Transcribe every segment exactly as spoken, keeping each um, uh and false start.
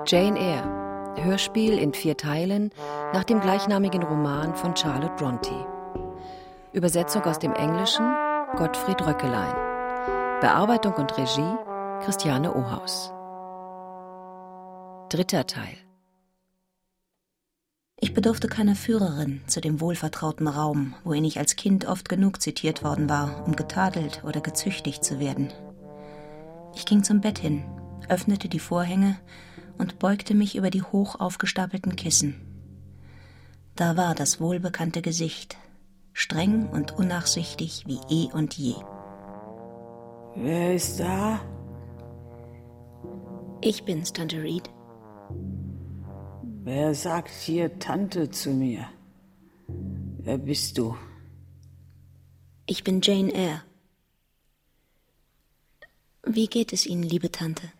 Jane Eyre, Hörspiel in vier Teilen nach dem gleichnamigen Roman von Charlotte Brontë. Übersetzung aus dem Englischen Gottfried Röckelein. Bearbeitung und Regie Christiane Ohaus. Dritter Teil. Ich bedurfte keiner Führerin zu dem wohlvertrauten Raum, worin ich als Kind oft genug zitiert worden war, um getadelt oder gezüchtigt zu werden. Ich ging zum Bett hin, öffnete die Vorhänge und beugte mich über die hoch aufgestapelten Kissen. Da war das wohlbekannte Gesicht, streng und unnachsichtig wie eh und je. Wer ist da? Ich bin's, Tante Reed. Wer sagt hier Tante zu mir? Wer bist du? Ich bin Jane Eyre. Wie geht es Ihnen, liebe Tante?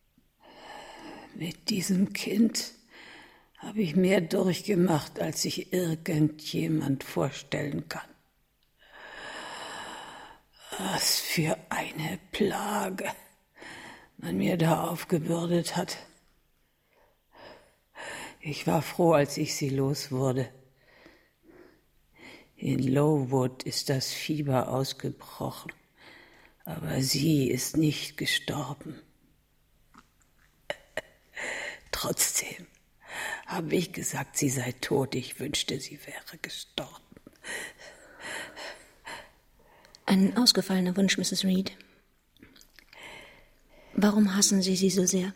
Mit diesem Kind habe ich mehr durchgemacht, als sich irgendjemand vorstellen kann. Was für eine Plage man mir da aufgebürdet hat. Ich war froh, als ich sie los wurde. In Lowood ist das Fieber ausgebrochen, aber sie ist nicht gestorben. Trotzdem habe ich gesagt, sie sei tot. Ich wünschte, sie wäre gestorben. Ein ausgefallener Wunsch, Misses Reed. Warum hassen Sie sie so sehr?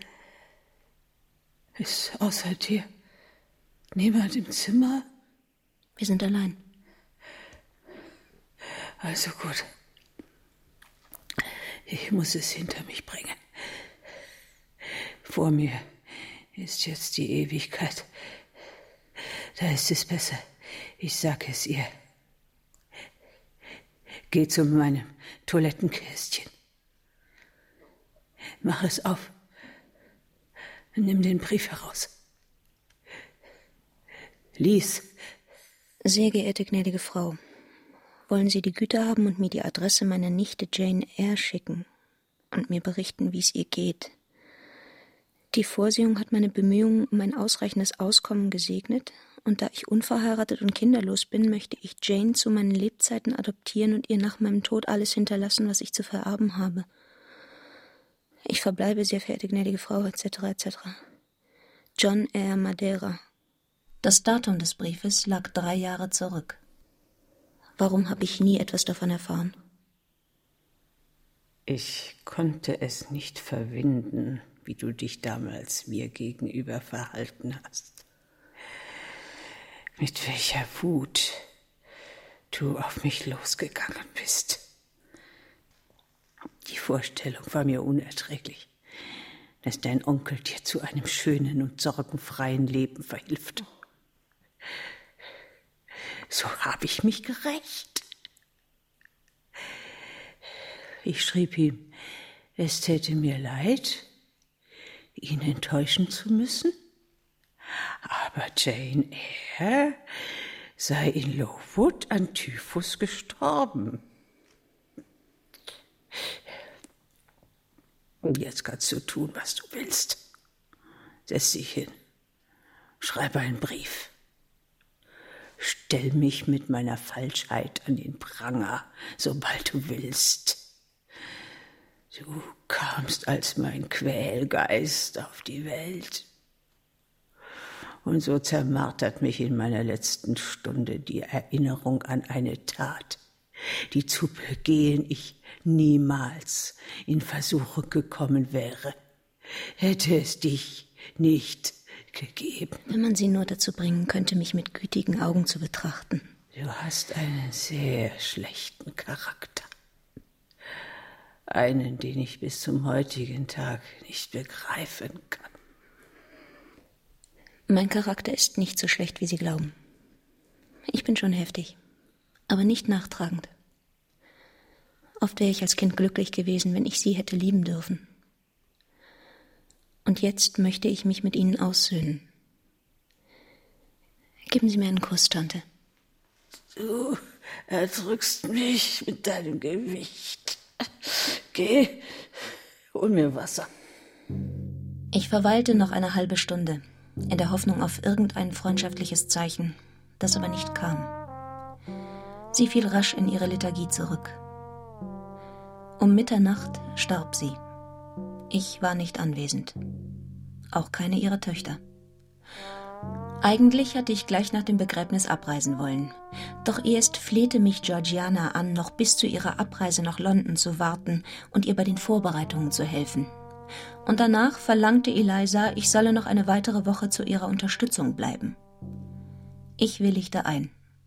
Ist außer dir niemand im Zimmer? Wir sind allein. Also gut. Ich muss es hinter mich bringen. Vor mir ist jetzt die Ewigkeit. Da ist es besser. Ich sage es ihr. Geh zu meinem Toilettenkästchen. Mach es auf. Nimm den Brief heraus. Lies. Sehr geehrte gnädige Frau, wollen Sie die Güte haben und mir die Adresse meiner Nichte Jane Eyre schicken und mir berichten, wie es ihr geht? Die Vorsehung hat meine Bemühungen um ein ausreichendes Auskommen gesegnet, und da ich unverheiratet und kinderlos bin, möchte ich Jane zu meinen Lebzeiten adoptieren und ihr nach meinem Tod alles hinterlassen, was ich zu vererben habe. Ich verbleibe, sehr verehrte gnädige Frau, et cetera et cetera. John Eyre Madeira. Das Datum des Briefes lag drei Jahre zurück. Warum habe ich nie etwas davon erfahren? Ich konnte es nicht verwinden, wie du dich damals mir gegenüber verhalten hast. Mit welcher Wut du auf mich losgegangen bist. Die Vorstellung war mir unerträglich, dass dein Onkel dir zu einem schönen und sorgenfreien Leben verhilft. So habe ich mich gerächt. Ich schrieb ihm, es täte mir leid, ihn enttäuschen zu müssen, aber Jane Eyre sei in Lowood an Typhus gestorben. Und jetzt kannst du tun, was du willst. Setz dich hin, schreib einen Brief. Stell mich mit meiner Falschheit an den Pranger, sobald du willst. Du kamst als mein Quälgeist auf die Welt. Und so zermartert mich in meiner letzten Stunde die Erinnerung an eine Tat, die zu begehen ich niemals in Versuchung gekommen wäre, hätte es dich nicht gegeben. Wenn man sie nur dazu bringen könnte, mich mit gütigen Augen zu betrachten. Du hast einen sehr schlechten Charakter. Einen, den ich bis zum heutigen Tag nicht begreifen kann. Mein Charakter ist nicht so schlecht, wie Sie glauben. Ich bin schon heftig, aber nicht nachtragend. Oft wäre ich als Kind glücklich gewesen, wenn ich Sie hätte lieben dürfen. Und jetzt möchte ich mich mit Ihnen aussöhnen. Geben Sie mir einen Kuss, Tante. Du erdrückst mich mit deinem Gewicht. Geh, hol mir Wasser. Ich verweilte noch eine halbe Stunde, in der Hoffnung auf irgendein freundschaftliches Zeichen, das aber nicht kam. Sie fiel rasch in ihre Lethargie zurück. Um Mitternacht starb sie. Ich war nicht anwesend. Auch keine ihrer Töchter. Eigentlich hatte ich gleich nach dem Begräbnis abreisen wollen. Doch erst flehte mich Georgiana an, noch bis zu ihrer Abreise nach London zu warten und ihr bei den Vorbereitungen zu helfen. Und danach verlangte Eliza, ich solle noch eine weitere Woche zu ihrer Unterstützung bleiben. Ich willigte ein.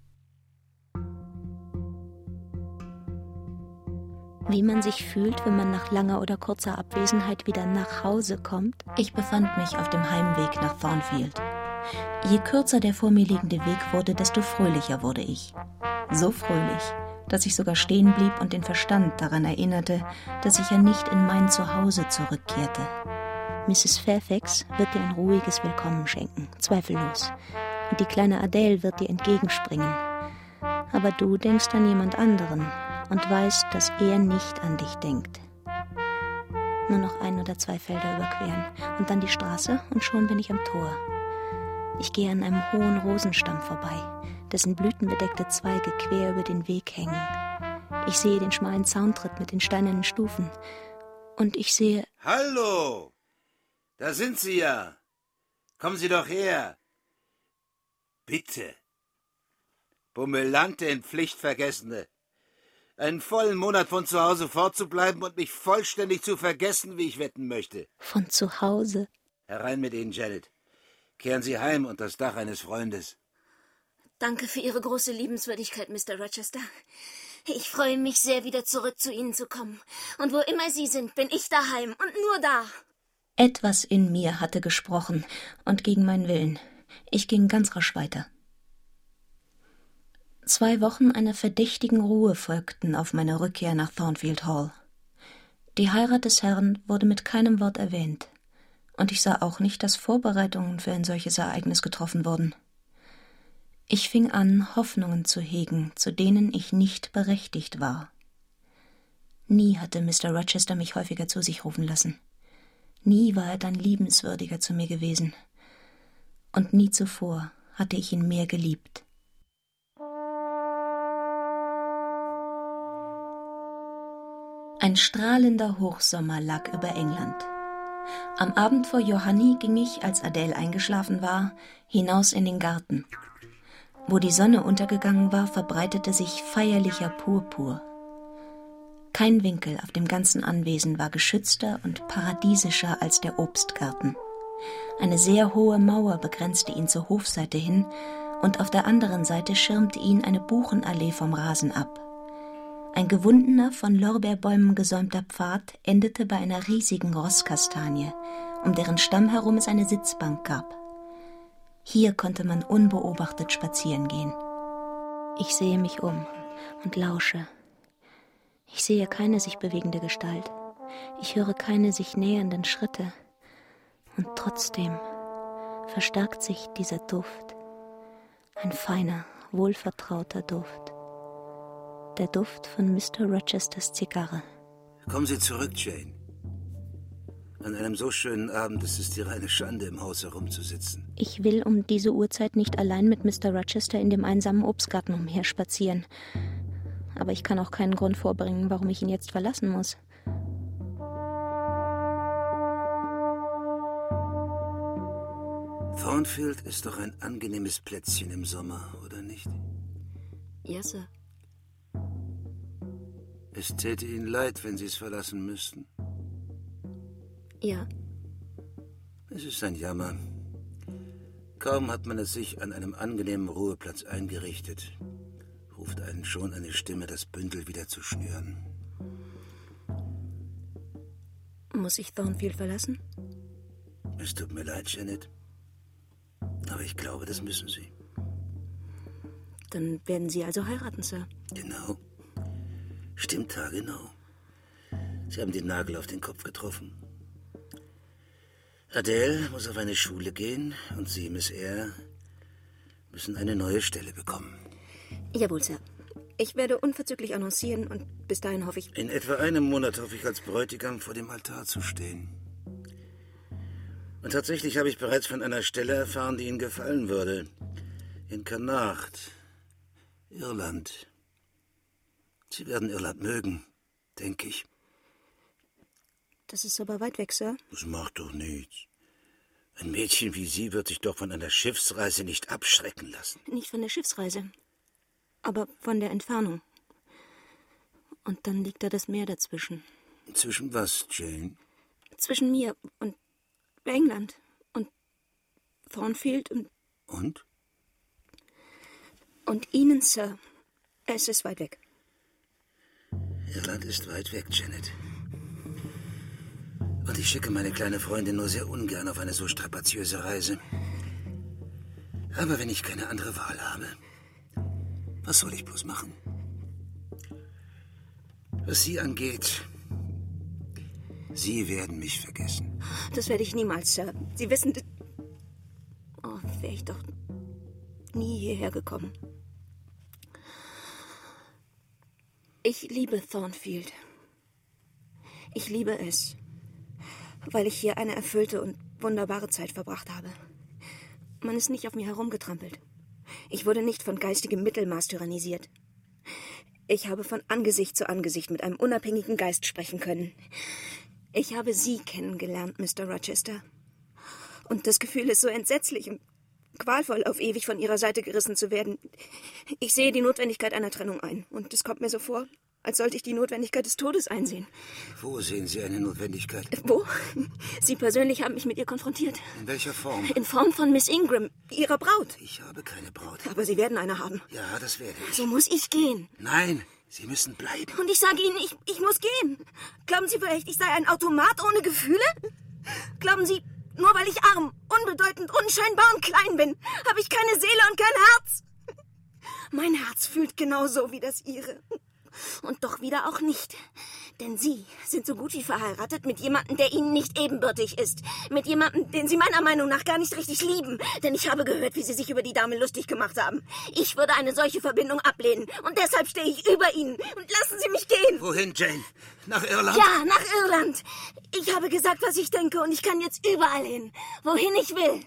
Wie man sich fühlt, wenn man nach langer oder kurzer Abwesenheit wieder nach Hause kommt? Ich befand mich auf dem Heimweg nach Thornfield. Je kürzer der vor mir liegende Weg wurde, desto fröhlicher wurde ich. So fröhlich, dass ich sogar stehen blieb und den Verstand daran erinnerte, dass ich ja nicht in mein Zuhause zurückkehrte. Misses Fairfax wird dir ein ruhiges Willkommen schenken, zweifellos. Und die kleine Adele wird dir entgegenspringen. Aber du denkst an jemand anderen und weißt, dass er nicht an dich denkt. Nur noch ein oder zwei Felder überqueren und dann die Straße und schon bin ich am Tor. Ich gehe an einem hohen Rosenstamm vorbei, dessen blütenbedeckte Zweige quer über den Weg hängen. Ich sehe den schmalen Zauntritt mit den steinernen Stufen. Und ich sehe... Hallo! Da sind Sie ja! Kommen Sie doch her! Bitte! Bummelante in Pflichtvergessene! Einen vollen Monat von zu Hause fortzubleiben und mich vollständig zu vergessen, wie ich wetten möchte. Von zu Hause? Herein mit Ihnen, Janet. Kehren Sie heim unter das Dach eines Freundes. Danke für Ihre große Liebenswürdigkeit, Mister Rochester. Ich freue mich sehr, wieder zurück zu Ihnen zu kommen. Und wo immer Sie sind, bin ich daheim und nur da. Etwas in mir hatte gesprochen und gegen meinen Willen. Ich ging ganz rasch weiter. Zwei Wochen einer verdächtigen Ruhe folgten auf meine Rückkehr nach Thornfield Hall. Die Heirat des Herrn wurde mit keinem Wort erwähnt. Und ich sah auch nicht, dass Vorbereitungen für ein solches Ereignis getroffen wurden. Ich fing an, Hoffnungen zu hegen, zu denen ich nicht berechtigt war. Nie hatte Mister Rochester mich häufiger zu sich rufen lassen. Nie war er dann liebenswürdiger zu mir gewesen. Und nie zuvor hatte ich ihn mehr geliebt. Ein strahlender Hochsommer lag über England. Am Abend vor Johanni ging ich, als Adele eingeschlafen war, hinaus in den Garten. Wo die Sonne untergegangen war, verbreitete sich feierlicher Purpur. Kein Winkel auf dem ganzen Anwesen war geschützter und paradiesischer als der Obstgarten. Eine sehr hohe Mauer begrenzte ihn zur Hofseite hin, und auf der anderen Seite schirmte ihn eine Buchenallee vom Rasen ab. Ein gewundener, von Lorbeerbäumen gesäumter Pfad endete bei einer riesigen Rosskastanie, um deren Stamm herum es eine Sitzbank gab. Hier konnte man unbeobachtet spazieren gehen. Ich sehe mich um und lausche. Ich sehe keine sich bewegende Gestalt. Ich höre keine sich nähernden Schritte. Und trotzdem verstärkt sich dieser Duft. Ein feiner, wohlvertrauter Duft. Der Duft von Mister Rochesters Zigarre. Kommen Sie zurück, Jane. An einem so schönen Abend ist es die reine Schande, im Haus herumzusitzen. Ich will um diese Uhrzeit nicht allein mit Mister Rochester in dem einsamen Obstgarten umherspazieren. Aber ich kann auch keinen Grund vorbringen, warum ich ihn jetzt verlassen muss. Thornfield ist doch ein angenehmes Plätzchen im Sommer, oder nicht? Ja, Sir. Es täte Ihnen leid, wenn Sie es verlassen müssten. Ja. Es ist ein Jammer. Kaum hat man es sich an einem angenehmen Ruheplatz eingerichtet, ruft einen schon eine Stimme, das Bündel wieder zu schnüren. Muss ich Thornfield verlassen? Es tut mir leid, Janet. Aber ich glaube, das müssen Sie. Dann werden Sie also heiraten, Sir. Genau. Stimmt, ja, genau. Sie haben den Nagel auf den Kopf getroffen. Adele muss auf eine Schule gehen und Sie, Miss Eyre, müssen eine neue Stelle bekommen. Jawohl, Sir. Ich werde unverzüglich annoncieren und bis dahin hoffe ich... In etwa einem Monat hoffe ich, als Bräutigam vor dem Altar zu stehen. Und tatsächlich habe ich bereits von einer Stelle erfahren, die Ihnen gefallen würde. In Connacht, Irland. Sie werden Irland mögen, denke ich. Das ist aber weit weg, Sir. Das macht doch nichts. Ein Mädchen wie Sie wird sich doch von einer Schiffsreise nicht abschrecken lassen. Nicht von der Schiffsreise, aber von der Entfernung. Und dann liegt da das Meer dazwischen. Zwischen was, Jane? Zwischen mir und England und Thornfield und... Und? Und Ihnen, Sir. Es ist weit weg. Irland ist weit weg, Janet. Und ich schicke meine kleine Freundin nur sehr ungern auf eine so strapaziöse Reise. Aber wenn ich keine andere Wahl habe, was soll ich bloß machen? Was Sie angeht, Sie werden mich vergessen. Das werde ich niemals, Sir. Sie wissen... Oh, wäre ich doch nie hierher gekommen. Ich liebe Thornfield. Ich liebe es, weil ich hier eine erfüllte und wunderbare Zeit verbracht habe. Man ist nicht auf mir herumgetrampelt. Ich wurde nicht von geistigem Mittelmaß tyrannisiert. Ich habe von Angesicht zu Angesicht mit einem unabhängigen Geist sprechen können. Ich habe Sie kennengelernt, Mister Rochester. Und das Gefühl ist so entsetzlich und qualvoll, auf ewig von Ihrer Seite gerissen zu werden. Ich sehe die Notwendigkeit einer Trennung ein. Und es kommt mir so vor, als sollte ich die Notwendigkeit des Todes einsehen. Wo sehen Sie eine Notwendigkeit? Wo? Sie persönlich haben mich mit ihr konfrontiert. In welcher Form? In Form von Miss Ingram, Ihrer Braut. Ich habe keine Braut. Aber Sie werden eine haben. Ja, das werde ich. So muss ich gehen. Nein, Sie müssen bleiben. Und ich sage Ihnen, ich, ich muss gehen. Glauben Sie vielleicht, ich sei ein Automat ohne Gefühle? Glauben Sie, nur weil ich arm, unbedeutend, unscheinbar und klein bin, habe ich keine Seele und kein Herz? Mein Herz fühlt genauso wie das Ihre. Und doch wieder auch nicht. Denn Sie sind so gut wie verheiratet mit jemandem, der Ihnen nicht ebenbürtig ist. Mit jemandem, den Sie meiner Meinung nach gar nicht richtig lieben. Denn ich habe gehört, wie Sie sich über die Dame lustig gemacht haben. Ich würde eine solche Verbindung ablehnen. Und deshalb stehe ich über Ihnen. Und lassen Sie mich gehen. Wohin, Jane? Nach Irland? Ja, nach Irland. Ich habe gesagt, was ich denke. Und ich kann jetzt überall hin. Wohin ich will.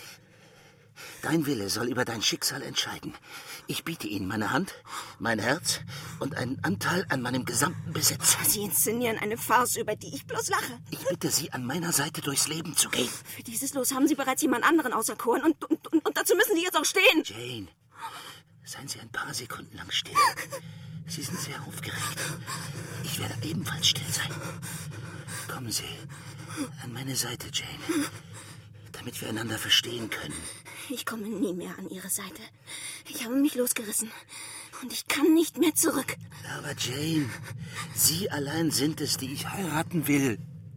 Dein Wille soll über dein Schicksal entscheiden. Ich biete Ihnen meine Hand, mein Herz und einen Anteil an meinem gesamten Besitz. Sie inszenieren eine Farce, über die ich bloß lache. Ich bitte Sie, an meiner Seite durchs Leben zu gehen. Für dieses Los haben Sie bereits jemand anderen auserkoren und, und, und, und dazu müssen Sie jetzt auch stehen. Jane, seien Sie ein paar Sekunden lang still. Sie sind sehr aufgeregt. Ich werde ebenfalls still sein. Kommen Sie an meine Seite, Jane, damit wir einander verstehen können. Ich komme nie mehr an Ihre Seite. Ich habe mich losgerissen. Und ich kann nicht mehr zurück. Aber Jane, Sie allein sind es, die ich heiraten will.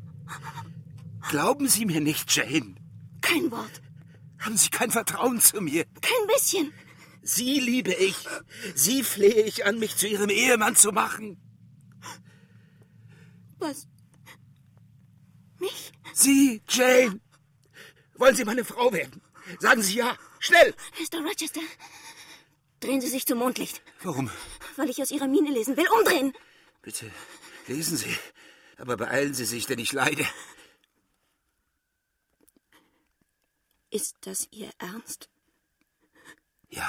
Glauben Sie mir nicht, Jane. Kein Wort. Haben Sie kein Vertrauen zu mir? Kein bisschen. Sie liebe ich. Sie flehe ich an, mich zu Ihrem Ehemann zu machen. Was? Mich? Sie, Jane. Wollen Sie meine Frau werden? Sagen Sie ja. Schnell. Mister Rochester, drehen Sie sich zum Mondlicht. Warum? Weil ich aus Ihrer Miene lesen will. Umdrehen. Bitte, lesen Sie. Aber beeilen Sie sich, denn ich leide. Ist das Ihr Ernst? Ja.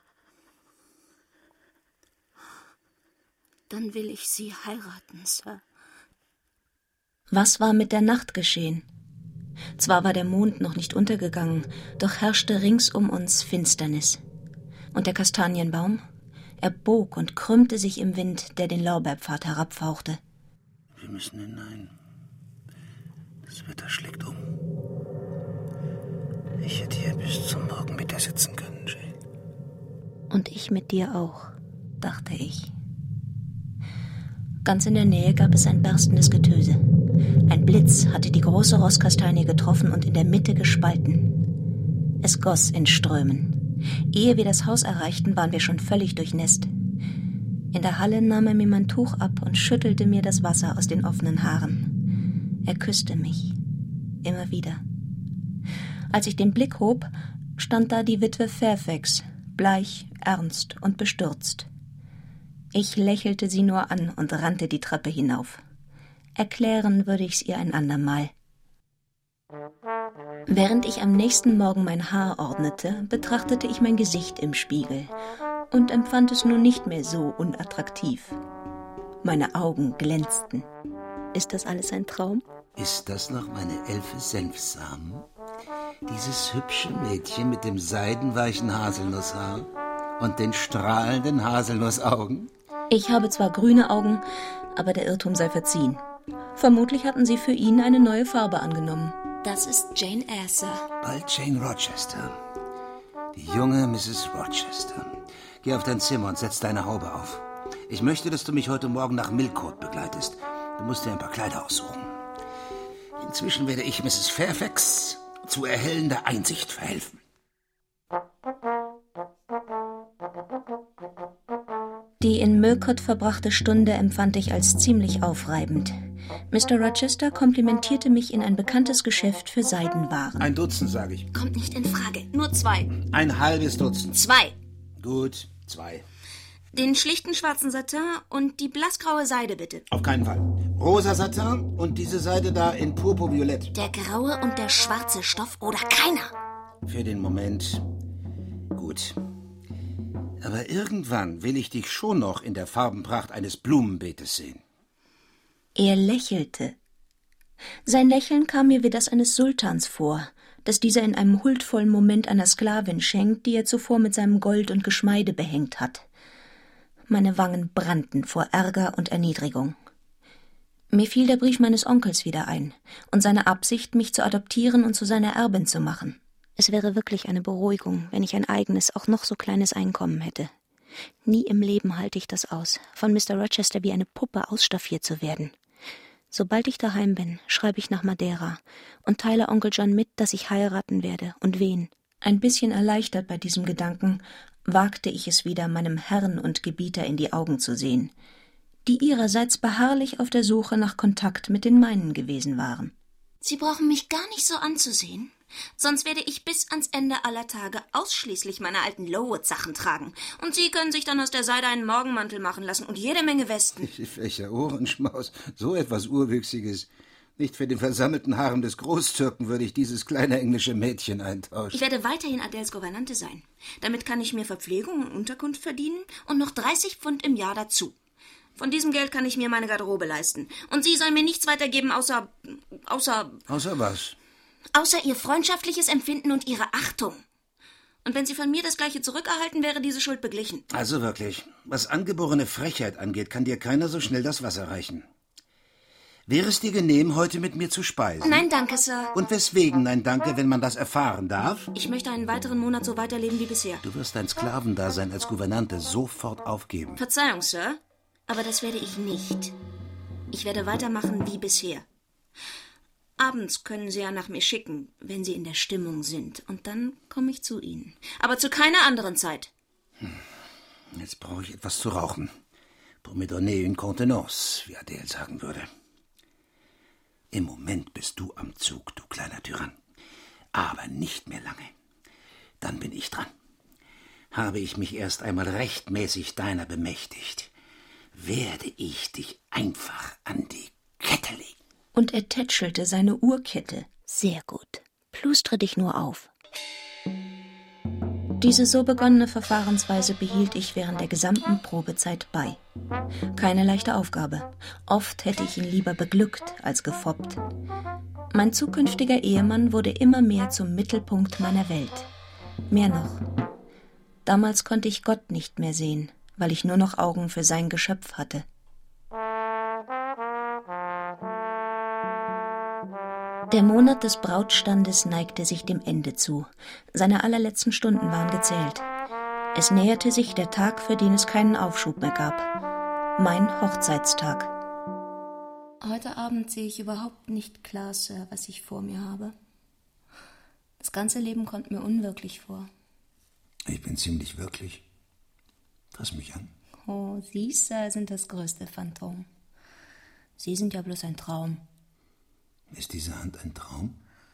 Dann will ich Sie heiraten, Sir. Was war mit der Nacht geschehen? Zwar war der Mond noch nicht untergegangen, doch herrschte rings um uns Finsternis. Und der Kastanienbaum, er bog und krümmte sich im Wind, der den Lorbeerpfad herabfauchte. Wir müssen hinein. Das Wetter schlägt um. Ich hätte hier bis zum Morgen mit dir sitzen können, Jane. Und ich mit dir auch, dachte ich. Ganz in der Nähe gab es ein berstendes Getöse. Ein Blitz hatte die große Rosskastanie getroffen und in der Mitte gespalten. Es goss in Strömen. Ehe wir das Haus erreichten, waren wir schon völlig durchnässt. In der Halle nahm er mir mein Tuch ab und schüttelte mir das Wasser aus den offenen Haaren. Er küsste mich. Immer wieder. Als ich den Blick hob, stand da die Witwe Fairfax, bleich, ernst und bestürzt. Ich lächelte sie nur an und rannte die Treppe hinauf. Erklären würde ich's ihr ein andermal. Während ich am nächsten Morgen mein Haar ordnete, betrachtete ich mein Gesicht im Spiegel und empfand es nun nicht mehr so unattraktiv. Meine Augen glänzten. Ist das alles ein Traum? Ist das noch meine Elfe Senfsamen? Dieses hübsche Mädchen mit dem seidenweichen Haselnusshaar und den strahlenden Haselnussaugen? Ich habe zwar grüne Augen, aber der Irrtum sei verziehen. Vermutlich hatten sie für ihn eine neue Farbe angenommen. Das ist Jane Eyre, Sir. Bald Jane Rochester. Die junge Misses Rochester. Geh auf dein Zimmer und setz deine Haube auf. Ich möchte, dass du mich heute Morgen nach Millcote begleitest. Du musst dir ein paar Kleider aussuchen. Inzwischen werde ich Misses Fairfax zu erhellender Einsicht verhelfen. Die in Millcote verbrachte Stunde empfand ich als ziemlich aufreibend. Mister Rochester komplimentierte mich in ein bekanntes Geschäft für Seidenwaren. Ein Dutzend, sage ich. Kommt nicht in Frage. Nur zwei. Ein halbes Dutzend. Zwei. Gut, zwei. Den schlichten schwarzen Satin und die blassgraue Seide, bitte. Auf keinen Fall. Rosa Satin und diese Seide da in Purpurviolett. Der graue und der schwarze Stoff oder keiner. Für den Moment. Gut. Aber irgendwann will ich dich schon noch in der Farbenpracht eines Blumenbeetes sehen. Er lächelte. Sein Lächeln kam mir wie das eines Sultans vor, das dieser in einem huldvollen Moment einer Sklavin schenkt, die er zuvor mit seinem Gold und Geschmeide behängt hat. Meine Wangen brannten vor Ärger und Erniedrigung. Mir fiel der Brief meines Onkels wieder ein und seine Absicht, mich zu adoptieren und zu seiner Erbin zu machen. Es wäre wirklich eine Beruhigung, wenn ich ein eigenes, auch noch so kleines Einkommen hätte. Nie im Leben halte ich das aus, von Mister Rochester wie eine Puppe ausstaffiert zu werden. Sobald ich daheim bin, schreibe ich nach Madeira und teile Onkel John mit, dass ich heiraten werde und wen. Ein bisschen erleichtert bei diesem Gedanken wagte ich es wieder, meinem Herrn und Gebieter in die Augen zu sehen, die ihrerseits beharrlich auf der Suche nach Kontakt mit den meinen gewesen waren. Sie brauchen mich gar nicht so anzusehen. Sonst werde ich bis ans Ende aller Tage ausschließlich meine alten Lowood-Sachen tragen. Und Sie können sich dann aus der Seide einen Morgenmantel machen lassen und jede Menge Westen. Welcher Ohrenschmaus, so etwas Urwüchsiges. Nicht für den versammelten Harem des Großtürken würde ich dieses kleine englische Mädchen eintauschen. Ich werde weiterhin Adèles Gouvernante sein. Damit kann ich mir Verpflegung und Unterkunft verdienen und noch dreißig Pfund im Jahr dazu. Von diesem Geld kann ich mir meine Garderobe leisten. Und Sie sollen mir nichts weitergeben, außer... außer... Außer was? Außer Ihr freundschaftliches Empfinden und Ihre Achtung. Und wenn Sie von mir das Gleiche zurückerhalten, wäre diese Schuld beglichen. Also wirklich, was angeborene Frechheit angeht, kann dir keiner so schnell das Wasser reichen. Wäre es dir genehm, heute mit mir zu speisen? Nein, danke, Sir. Und weswegen nein, danke, wenn man das erfahren darf? Ich möchte einen weiteren Monat so weiterleben wie bisher. Du wirst dein Sklavendasein als Gouvernante sofort aufgeben. Verzeihung, Sir, aber das werde ich nicht. Ich werde weitermachen wie bisher. Abends können Sie ja nach mir schicken, wenn Sie in der Stimmung sind. Und dann komme ich zu Ihnen. Aber zu keiner anderen Zeit. Hm. Jetzt brauche ich etwas zu rauchen. Pour me donner une contenance, wie Adele sagen würde. Im Moment bist du am Zug, du kleiner Tyrann. Aber nicht mehr lange. Dann bin ich dran. Habe ich mich erst einmal rechtmäßig deiner bemächtigt, werde ich dich einfach an die Kette legen. Und er tätschelte seine Uhrkette. Sehr gut. Plustre dich nur auf. Diese so begonnene Verfahrensweise behielt ich während der gesamten Probezeit bei. Keine leichte Aufgabe. Oft hätte ich ihn lieber beglückt als gefoppt. Mein zukünftiger Ehemann wurde immer mehr zum Mittelpunkt meiner Welt. Mehr noch. Damals konnte ich Gott nicht mehr sehen, weil ich nur noch Augen für sein Geschöpf hatte. Der Monat des Brautstandes neigte sich dem Ende zu. Seine allerletzten Stunden waren gezählt. Es näherte sich der Tag, für den es keinen Aufschub mehr gab. Mein Hochzeitstag. Heute Abend sehe ich überhaupt nicht klar, Sir, was ich vor mir habe. Das ganze Leben kommt mir unwirklich vor. Ich bin ziemlich wirklich. Fass mich an. Oh, Sie, Sir, sind das größte Phantom. Sie sind ja bloß ein Traum. Ist diese Hand ein Traum?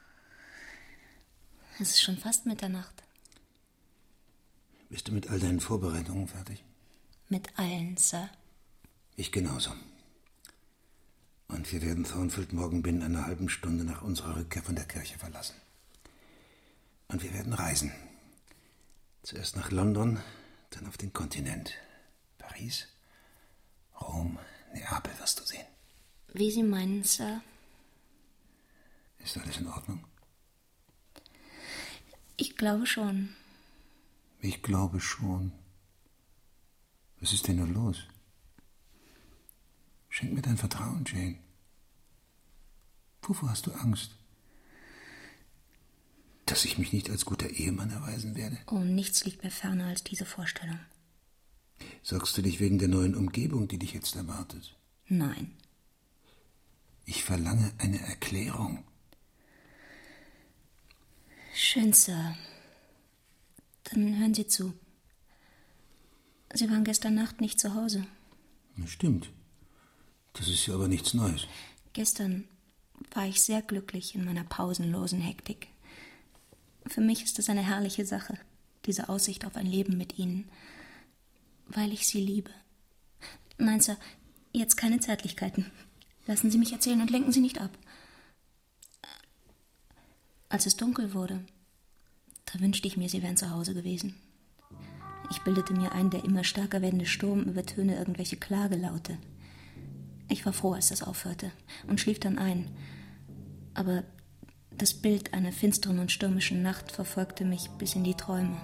Es ist schon fast Mitternacht. Bist du mit all deinen Vorbereitungen fertig? Mit allen, Sir. Ich genauso. Und wir werden Thornfield morgen binnen einer halben Stunde nach unserer Rückkehr von der Kirche verlassen. Und wir werden reisen. Zuerst nach London, dann auf den Kontinent. Paris, Rom, Neapel wirst du sehen. Wie Sie meinen, Sir. Ist alles in Ordnung? Ich glaube schon. Ich glaube schon. Was ist denn nur los? Schenk mir dein Vertrauen, Jane. Wovor hast du Angst? Dass ich mich nicht als guter Ehemann erweisen werde? Oh, nichts liegt mir ferner als diese Vorstellung. Sorgst du dich wegen der neuen Umgebung, die dich jetzt erwartet? Nein. Ich verlange eine Erklärung. Schön, Sir. Dann hören Sie zu. Sie waren gestern Nacht nicht zu Hause. Stimmt. Das ist ja aber nichts Neues. Gestern war ich sehr glücklich in meiner pausenlosen Hektik. Für mich ist es eine herrliche Sache, diese Aussicht auf ein Leben mit Ihnen, weil ich Sie liebe. Nein, Sir, jetzt keine Zärtlichkeiten. Lassen Sie mich erzählen und lenken Sie nicht ab. Als es dunkel wurde, da wünschte ich mir, Sie wären zu Hause gewesen. Ich bildete mir ein, der immer stärker werdende Sturm übertöne irgendwelche Klagelaute. Ich war froh, als das aufhörte und schlief dann ein. Aber das Bild einer finsteren und stürmischen Nacht verfolgte mich bis in die Träume.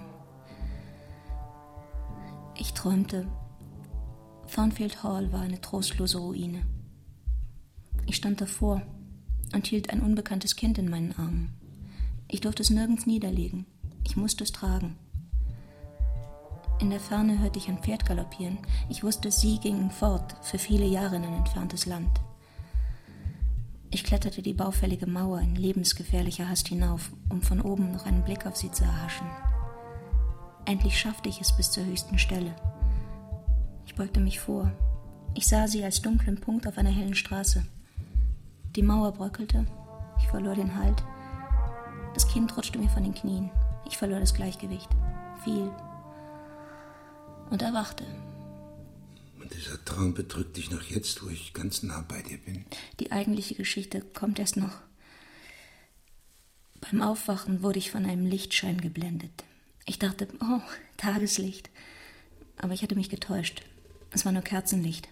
Ich träumte, Thornfield Hall war eine trostlose Ruine. Ich stand davor und hielt ein unbekanntes Kind in meinen Armen. Ich durfte es nirgends niederlegen. Ich musste es tragen. In der Ferne hörte ich ein Pferd galoppieren. Ich wusste, sie gingen fort, für viele Jahre in ein entferntes Land. Ich kletterte die baufällige Mauer in lebensgefährlicher Hast hinauf, um von oben noch einen Blick auf sie zu erhaschen. Endlich schaffte ich es bis zur höchsten Stelle. Ich beugte mich vor. Ich sah sie als dunklen Punkt auf einer hellen Straße. Die Mauer bröckelte. Ich verlor den Halt. Das Kind rutschte mir von den Knien. Ich verlor das Gleichgewicht. Fiel. Und erwachte. Und dieser Traum bedrückt dich noch jetzt, wo ich ganz nah bei dir bin. Die eigentliche Geschichte kommt erst noch. Beim Aufwachen wurde ich von einem Lichtschein geblendet. Ich dachte, oh, Tageslicht. Aber ich hatte mich getäuscht. Es war nur Kerzenlicht.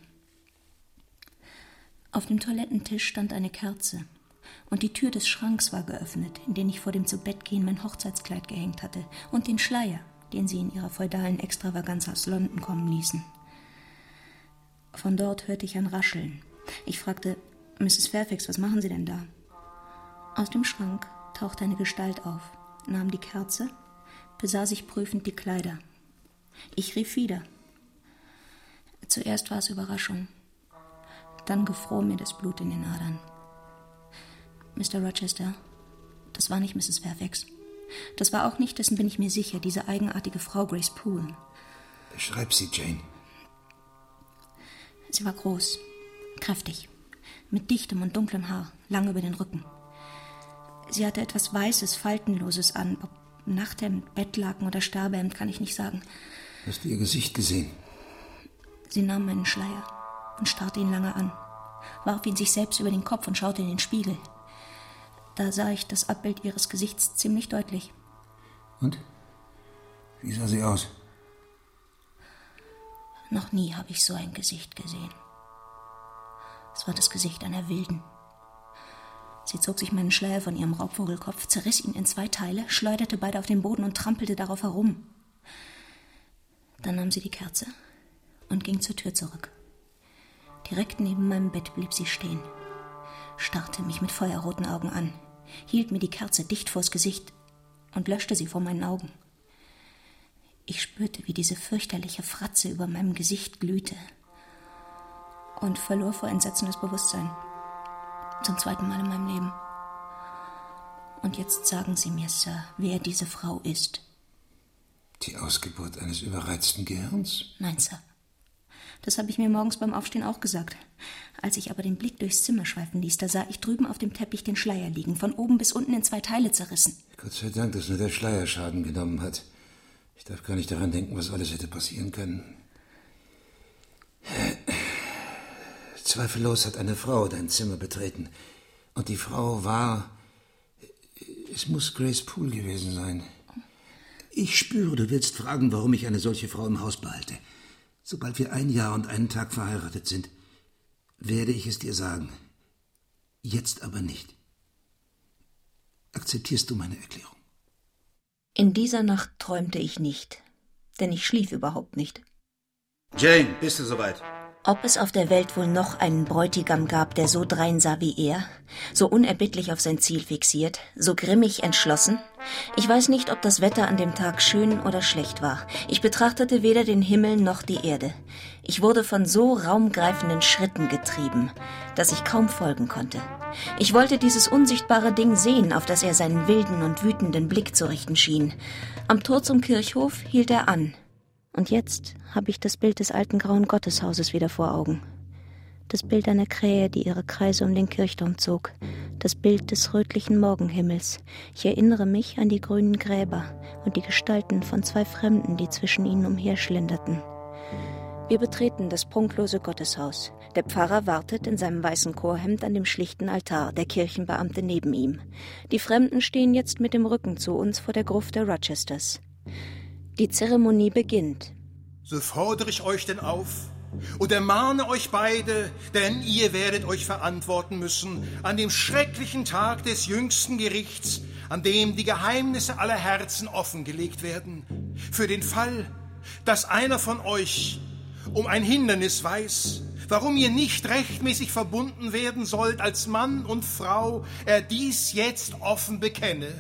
Auf dem Toilettentisch stand eine Kerze. Und die Tür des Schranks war geöffnet, in den ich vor dem Zubettgehen mein Hochzeitskleid gehängt hatte. Und den Schleier, den sie in ihrer feudalen Extravaganz aus London kommen ließen. Von dort hörte ich ein Rascheln. Ich fragte, Misses Fairfax, was machen Sie denn da? Aus dem Schrank tauchte eine Gestalt auf, nahm die Kerze, besah sich prüfend die Kleider. Ich rief wieder. Zuerst war es Überraschung. Dann gefror mir das Blut in den Adern. Mister Rochester, das war nicht Misses Fairfax. Das war auch nicht, dessen bin ich mir sicher, diese eigenartige Frau Grace Poole. Beschreib sie, Jane. Sie war groß, kräftig, mit dichtem und dunklem Haar, lang über den Rücken. Sie hatte etwas Weißes, Faltenloses an. Ob Nachthemd, Bettlaken oder Sterbehemd, kann ich nicht sagen. Hast du ihr Gesicht gesehen? Sie nahm meinen Schleier und starrte ihn lange an, warf ihn sich selbst über den Kopf und schaute in den Spiegel. Da sah ich das Abbild ihres Gesichts ziemlich deutlich. Und? Wie sah sie aus? Noch nie habe ich so ein Gesicht gesehen. Es war das Gesicht einer Wilden. Sie zog sich meinen Schleier von ihrem Raubvogelkopf, zerriss ihn in zwei Teile, schleuderte beide auf den Boden und trampelte darauf herum. Dann nahm sie die Kerze und ging zur Tür zurück. Direkt neben meinem Bett blieb sie stehen, starrte mich mit feuerroten Augen an, hielt mir die Kerze dicht vors Gesicht und löschte sie vor meinen Augen. Ich spürte, wie diese fürchterliche Fratze über meinem Gesicht glühte und verlor vor Entsetzen das Bewusstsein. Zum zweiten Mal in meinem Leben. Und jetzt sagen Sie mir, Sir, wer diese Frau ist. Die Ausgeburt eines überreizten Gehirns? Nein, Sir. Das habe ich mir morgens beim Aufstehen auch gesagt. Als ich aber den Blick durchs Zimmer schweifen ließ, da sah ich drüben auf dem Teppich den Schleier liegen, von oben bis unten in zwei Teile zerrissen. Gott sei Dank, dass nur der Schleier Schaden genommen hat. Ich darf gar nicht daran denken, was alles hätte passieren können. Zweifellos hat eine Frau dein Zimmer betreten. Und die Frau war... Es muss Grace Poole gewesen sein. Ich spüre, du willst fragen, warum ich eine solche Frau im Haus behalte. Sobald wir ein Jahr und einen Tag verheiratet sind, werde ich es dir sagen. Jetzt aber nicht. Akzeptierst du meine Erklärung? In dieser Nacht träumte ich nicht, denn ich schlief überhaupt nicht. Jane, bist du soweit? Ob es auf der Welt wohl noch einen Bräutigam gab, der so dreinsah wie er, so unerbittlich auf sein Ziel fixiert, so grimmig entschlossen? Ich weiß nicht, ob das Wetter an dem Tag schön oder schlecht war. Ich betrachtete weder den Himmel noch die Erde. Ich wurde von so raumgreifenden Schritten getrieben, dass ich kaum folgen konnte. Ich wollte dieses unsichtbare Ding sehen, auf das er seinen wilden und wütenden Blick zu richten schien. Am Tor zum Kirchhof hielt er an. Und jetzt habe ich das Bild des alten grauen Gotteshauses wieder vor Augen. Das Bild einer Krähe, die ihre Kreise um den Kirchturm zog. Das Bild des rötlichen Morgenhimmels. Ich erinnere mich an die grünen Gräber und die Gestalten von zwei Fremden, die zwischen ihnen umherschlenderten. Wir betreten das prunklose Gotteshaus. Der Pfarrer wartet in seinem weißen Chorhemd an dem schlichten Altar, der Kirchenbeamte neben ihm. Die Fremden stehen jetzt mit dem Rücken zu uns vor der Gruft der Rochesters. Die Zeremonie beginnt. So fordere ich euch denn auf und ermahne euch beide, denn ihr werdet euch verantworten müssen an dem schrecklichen Tag des jüngsten Gerichts, an dem die Geheimnisse aller Herzen offengelegt werden. Für den Fall, dass einer von euch um ein Hindernis weiß, warum ihr nicht rechtmäßig verbunden werden sollt als Mann und Frau, er dies jetzt offen bekenne.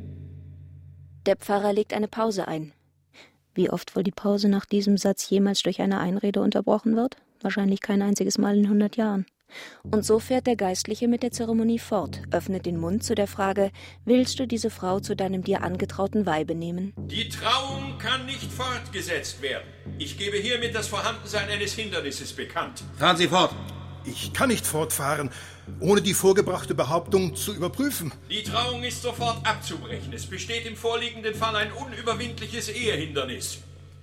Der Pfarrer legt eine Pause ein. Wie oft wohl die Pause nach diesem Satz jemals durch eine Einrede unterbrochen wird? Wahrscheinlich kein einziges Mal in hundert Jahren. Und so fährt der Geistliche mit der Zeremonie fort, öffnet den Mund zu der Frage, willst du diese Frau zu deinem dir angetrauten Weibe nehmen? Die Trauung kann nicht fortgesetzt werden. Ich gebe hiermit das Vorhandensein eines Hindernisses bekannt. Fahren Sie fort. Ich kann nicht fortfahren, ohne die vorgebrachte Behauptung zu überprüfen. Die Trauung ist sofort abzubrechen. Es besteht im vorliegenden Fall ein unüberwindliches Ehehindernis.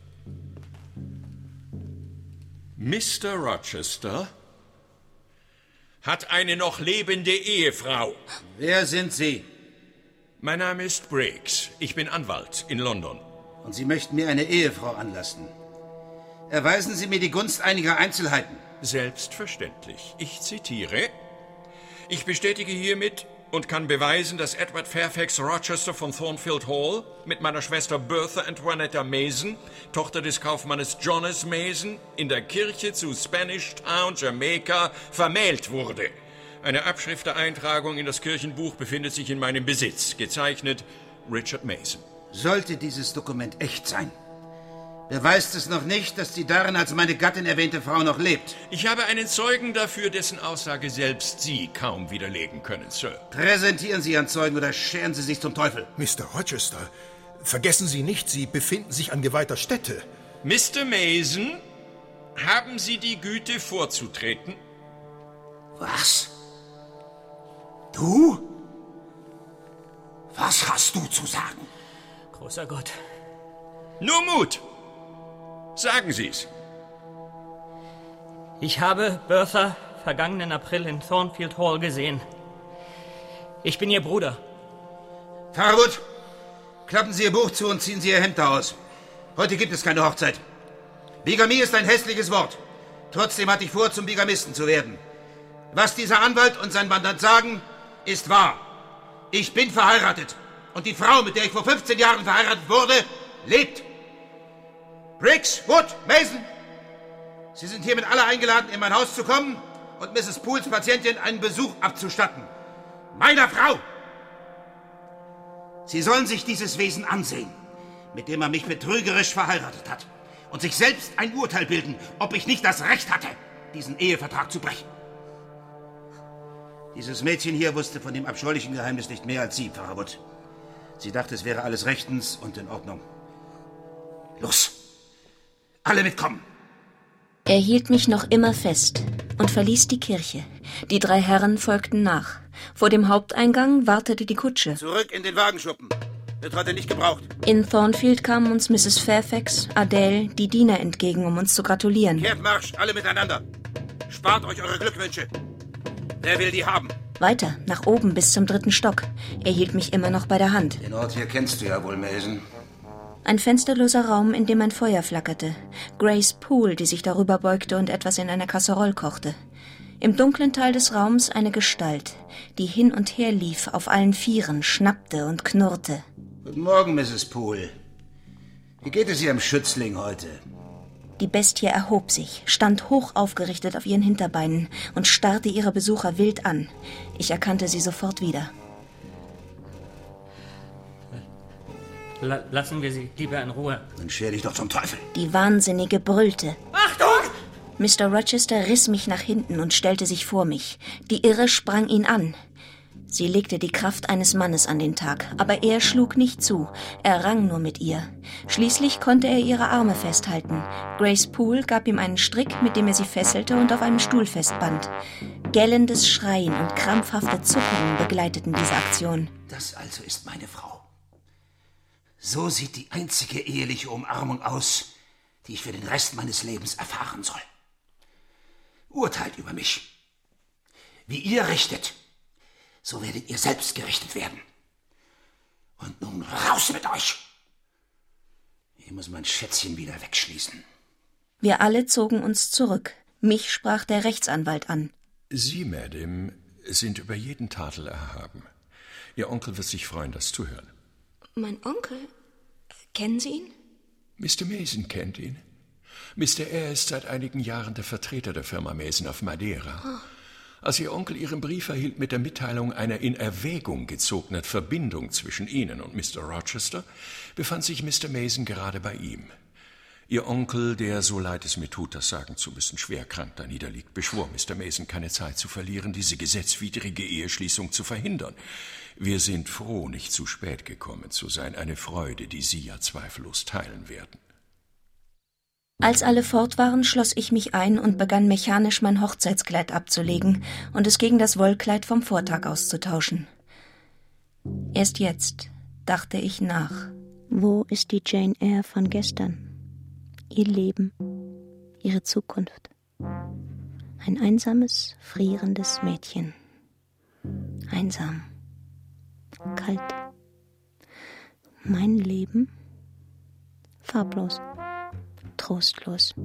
Mister Rochester hat eine noch lebende Ehefrau. Wer sind Sie? Mein Name ist Briggs. Ich bin Anwalt in London. Und Sie möchten mir eine Ehefrau anlassen. Erweisen Sie mir die Gunst einiger Einzelheiten. Selbstverständlich. Ich zitiere. Ich bestätige hiermit und kann beweisen, dass Edward Fairfax Rochester von Thornfield Hall mit meiner Schwester Bertha Antoinetta Mason, Tochter des Kaufmannes Jonas Mason, in der Kirche zu Spanish Town, Jamaica, vermählt wurde. Eine Abschrift der Eintragung in das Kirchenbuch befindet sich in meinem Besitz. Gezeichnet Richard Mason. Sollte dieses Dokument echt sein, beweist es noch nicht, dass die darin als meine Gattin erwähnte Frau noch lebt. Ich habe einen Zeugen dafür, dessen Aussage selbst Sie kaum widerlegen können, Sir. Präsentieren Sie Ihren Zeugen oder scheren Sie sich zum Teufel. Mister Rochester, vergessen Sie nicht, Sie befinden sich an geweihter Stätte. Mister Mason, haben Sie die Güte vorzutreten? Was? Du? Was hast du zu sagen? Großer Gott. Nur Mut! Sagen Sie's. Ich habe Bertha vergangenen April in Thornfield Hall gesehen. Ich bin ihr Bruder. Farwood, klappen Sie Ihr Buch zu und ziehen Sie Ihr Hemd aus. Heute gibt es keine Hochzeit. Bigamie ist ein hässliches Wort. Trotzdem hatte ich vor, zum Bigamisten zu werden. Was dieser Anwalt und sein Mandant sagen, ist wahr. Ich bin verheiratet. Und die Frau, mit der ich vor fünfzehn Jahren verheiratet wurde, lebt. Briggs, Wood, Mason, Sie sind hiermit alle eingeladen, in mein Haus zu kommen und Misses Pooles Patientin einen Besuch abzustatten. Meiner Frau! Sie sollen sich dieses Wesen ansehen, mit dem er mich betrügerisch verheiratet hat, und sich selbst ein Urteil bilden, ob ich nicht das Recht hatte, diesen Ehevertrag zu brechen. Dieses Mädchen hier wusste von dem abscheulichen Geheimnis nicht mehr als Sie, Pfarrer Wood. Sie dachte, es wäre alles rechtens und in Ordnung. Los! Alle mitkommen! Er hielt mich noch immer fest und verließ die Kirche. Die drei Herren folgten nach. Vor dem Haupteingang wartete die Kutsche. Zurück in den Wagenschuppen. Wird heute nicht gebraucht. In Thornfield kamen uns Misses Fairfax, Adele, die Diener entgegen, um uns zu gratulieren. Kehrt Marsch, alle miteinander. Spart euch eure Glückwünsche. Wer will die haben? Weiter, nach oben bis zum dritten Stock. Er hielt mich immer noch bei der Hand. Den Ort hier kennst du ja wohl, Mason. Ein fensterloser Raum, in dem ein Feuer flackerte. Grace Poole, die sich darüber beugte und etwas in einer Kasserolle kochte. Im dunklen Teil des Raums eine Gestalt, die hin und her lief, auf allen Vieren, schnappte und knurrte. Guten Morgen, Misses Poole. Wie geht es Ihrem Schützling heute? Die Bestie erhob sich, stand hoch aufgerichtet auf ihren Hinterbeinen und starrte ihre Besucher wild an. Ich erkannte sie sofort wieder. La- lassen wir sie lieber in Ruhe. Dann scher dich doch zum Teufel. Die Wahnsinnige brüllte. Achtung! Mister Rochester riss mich nach hinten und stellte sich vor mich. Die Irre sprang ihn an. Sie legte die Kraft eines Mannes an den Tag, aber er schlug nicht zu. Er rang nur mit ihr. Schließlich konnte er ihre Arme festhalten. Grace Poole gab ihm einen Strick, mit dem er sie fesselte und auf einem Stuhl festband. Gellendes Schreien und krampfhafte Zuckungen begleiteten diese Aktion. Das also ist meine Frau. So sieht die einzige eheliche Umarmung aus, die ich für den Rest meines Lebens erfahren soll. Urteilt über mich. Wie ihr richtet, so werdet ihr selbst gerichtet werden. Und nun raus mit euch! Ich muss mein Schätzchen wieder wegschließen. Wir alle zogen uns zurück. Mich sprach der Rechtsanwalt an. Sie, Madame, sind über jeden Tadel erhaben. Ihr Onkel wird sich freuen, das zu hören. Mein Onkel? Kennen Sie ihn? Mister Mason kennt ihn. Mister Eyre ist seit einigen Jahren der Vertreter der Firma Mason auf Madeira. Oh. Als Ihr Onkel Ihren Brief erhielt mit der Mitteilung einer in Erwägung gezogenen Verbindung zwischen Ihnen und Mister Rochester, befand sich Mister Mason gerade bei ihm. Ihr Onkel, der, so leid es mir tut, das sagen zu müssen, schwer krank da niederliegt, beschwor Mister Mason, keine Zeit zu verlieren, diese gesetzwidrige Eheschließung zu verhindern. Wir sind froh, nicht zu spät gekommen zu sein, eine Freude, die Sie ja zweifellos teilen werden. Als alle fort waren, schloss ich mich ein und begann mechanisch mein Hochzeitskleid abzulegen und es gegen das Wollkleid vom Vortag auszutauschen. Erst jetzt dachte ich nach. Wo ist die Jane Eyre von gestern? Ihr Leben, ihre Zukunft. Ein einsames, frierendes Mädchen. Einsam. Kalt. Mein Leben? Farblos. Trostlos.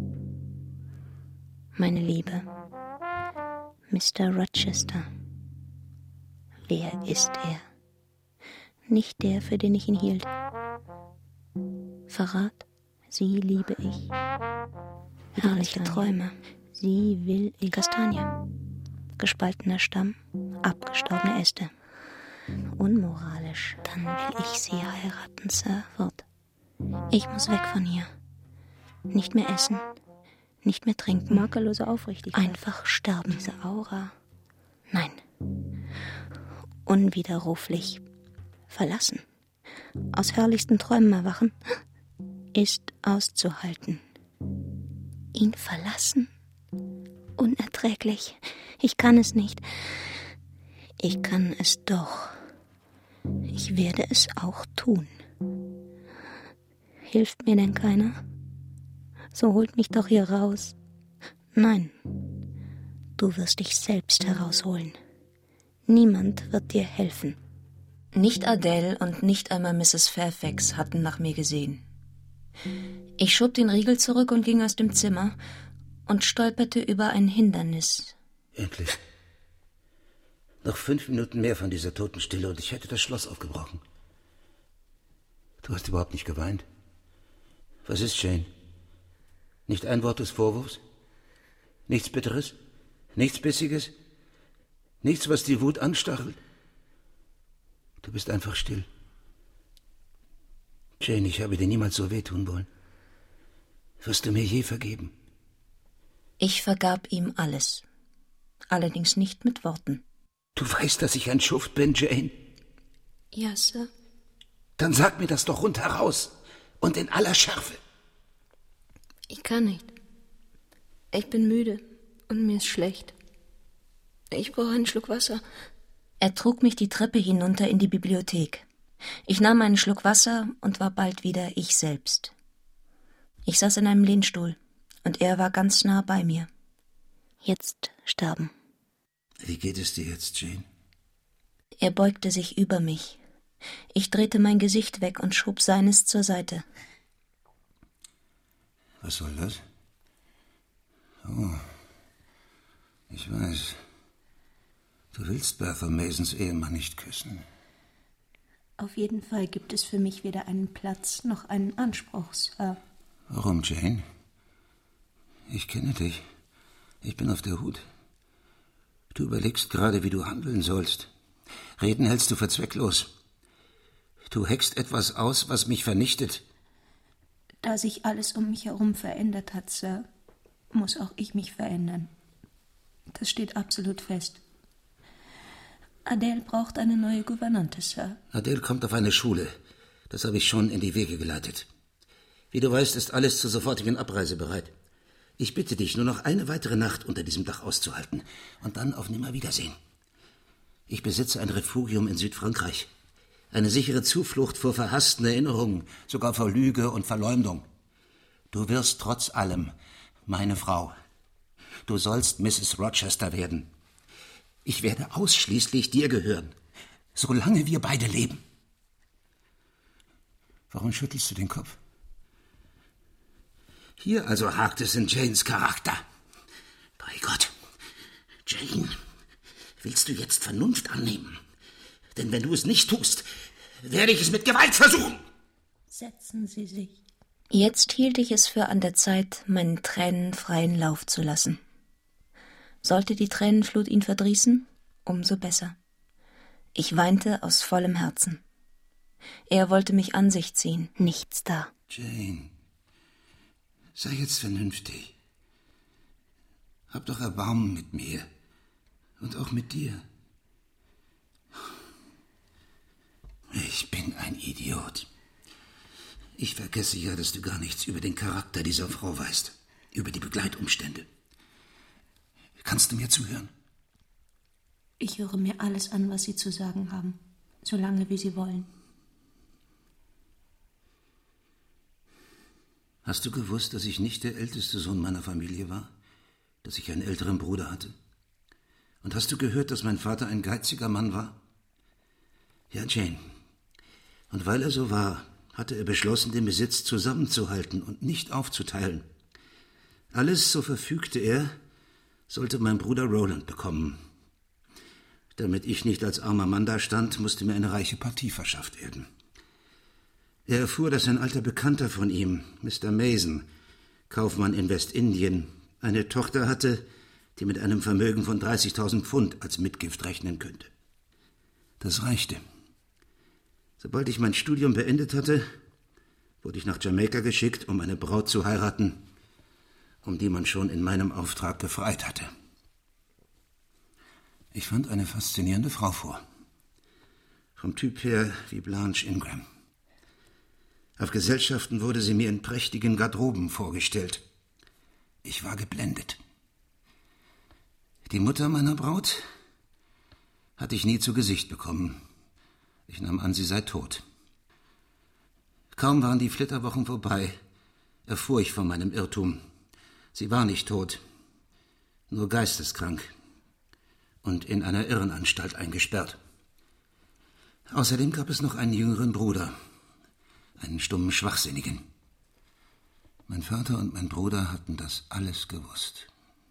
Meine Liebe. Mister Rochester. Wer ist er? Nicht der, für den ich ihn hielt. Verrat, sie liebe ich. Herrliche Träume. Sie will ich. Kastanie. Gespaltener Stamm, abgestorbene Äste. Unmoralisch. Dann will ich sie heiraten, Sir. Fort. Ich muss weg von hier. Nicht mehr essen, nicht mehr trinken. Makellose Aufrichtigkeit. Einfach sterben. Diese Aura. Nein. Unwiderruflich. Verlassen. Aus herrlichsten Träumen erwachen. Ist auszuhalten. Ihn verlassen? Unerträglich. Ich kann es nicht. Ich kann es doch. Ich werde es auch tun. Hilft mir denn keiner? So holt mich doch hier raus. Nein, du wirst dich selbst herausholen. Niemand wird dir helfen. Nicht Adele und nicht einmal Misses Fairfax hatten nach mir gesehen. Ich schob den Riegel zurück und ging aus dem Zimmer und stolperte über ein Hindernis. Endlich. Noch fünf Minuten mehr von dieser Totenstille und ich hätte das Schloss aufgebrochen. Du hast überhaupt nicht geweint. Was ist, Jane? Nicht ein Wort des Vorwurfs? Nichts Bitteres? Nichts Bissiges? Nichts, was die Wut anstachelt? Du bist einfach still. Jane, ich habe dir niemals so wehtun wollen. Wirst du mir je vergeben? Ich vergab ihm alles. Allerdings nicht mit Worten. Du weißt, dass ich ein Schuft bin, Jane? Ja, Sir. Dann sag mir das doch rundheraus und in aller Schärfe. Ich kann nicht. Ich bin müde und mir ist schlecht. Ich brauche einen Schluck Wasser. Er trug mich die Treppe hinunter in die Bibliothek. Ich nahm einen Schluck Wasser und war bald wieder ich selbst. Ich saß in einem Lehnstuhl und er war ganz nah bei mir. Jetzt sterben. Wie geht es dir jetzt, Jane? Er beugte sich über mich. Ich drehte mein Gesicht weg und schob seines zur Seite. Was soll das? Oh, ich weiß. Du willst Bertha Masons Ehemann nicht küssen. Auf jeden Fall gibt es für mich weder einen Platz noch einen Anspruch, Sir. Warum, Jane? Ich kenne dich. Ich bin auf der Hut. Du überlegst gerade, wie du handeln sollst. Reden hältst du für zwecklos. Du heckst etwas aus, was mich vernichtet. Da sich alles um mich herum verändert hat, Sir, muss auch ich mich verändern. Das steht absolut fest. Adele braucht eine neue Gouvernante, Sir. Adele kommt auf eine Schule. Das habe ich schon in die Wege geleitet. Wie du weißt, ist alles zur sofortigen Abreise bereit. Ich bitte dich, nur noch eine weitere Nacht unter diesem Dach auszuhalten und dann auf Nimmerwiedersehen. Ich besitze ein Refugium in Südfrankreich. Eine sichere Zuflucht vor verhassten Erinnerungen, sogar vor Lüge und Verleumdung. Du wirst trotz allem meine Frau. Du sollst Misses Rochester werden. Ich werde ausschließlich dir gehören, solange wir beide leben. Warum schüttelst du den Kopf? Hier also hakt es in Janes Charakter. Bei Gott, Jane, willst du jetzt Vernunft annehmen? Denn wenn du es nicht tust, werde ich es mit Gewalt versuchen. Setzen Sie sich. Jetzt hielt ich es für an der Zeit, meinen Tränen freien Lauf zu lassen. Sollte die Tränenflut ihn verdrießen, umso besser. Ich weinte aus vollem Herzen. Er wollte mich an sich ziehen, nichts da. Jane, sei jetzt vernünftig. Hab doch Erbarmen mit mir und auch mit dir. Ich bin ein Idiot. Ich vergesse ja, dass du gar nichts über den Charakter dieser Frau weißt, über die Begleitumstände. Kannst du mir zuhören? Ich höre mir alles an, was Sie zu sagen haben, solange wie Sie wollen. Hast du gewusst, dass ich nicht der älteste Sohn meiner Familie war? Dass ich einen älteren Bruder hatte? Und hast du gehört, dass mein Vater ein geiziger Mann war? Ja, Jane. Und weil er so war, hatte er beschlossen, den Besitz zusammenzuhalten und nicht aufzuteilen. Alles, so verfügte er, sollte mein Bruder Roland bekommen. Damit ich nicht als armer Mann dastand, musste mir eine reiche Partie verschafft werden. Er erfuhr, dass ein alter Bekannter von ihm, Mister Mason, Kaufmann in Westindien, eine Tochter hatte, die mit einem Vermögen von dreißigtausend Pfund als Mitgift rechnen könnte. Das reichte. Sobald ich mein Studium beendet hatte, wurde ich nach Jamaika geschickt, um eine Braut zu heiraten, um die man schon in meinem Auftrag gefreit hatte. Ich fand eine faszinierende Frau vor. Vom Typ her wie Blanche Ingram. Auf Gesellschaften wurde sie mir in prächtigen Garderoben vorgestellt. Ich war geblendet. Die Mutter meiner Braut hatte ich nie zu Gesicht bekommen. Ich nahm an, sie sei tot. Kaum waren die Flitterwochen vorbei, erfuhr ich von meinem Irrtum. Sie war nicht tot, nur geisteskrank und in einer Irrenanstalt eingesperrt. Außerdem gab es noch einen jüngeren Bruder, einen stummen Schwachsinnigen. Mein Vater und mein Bruder hatten das alles gewusst.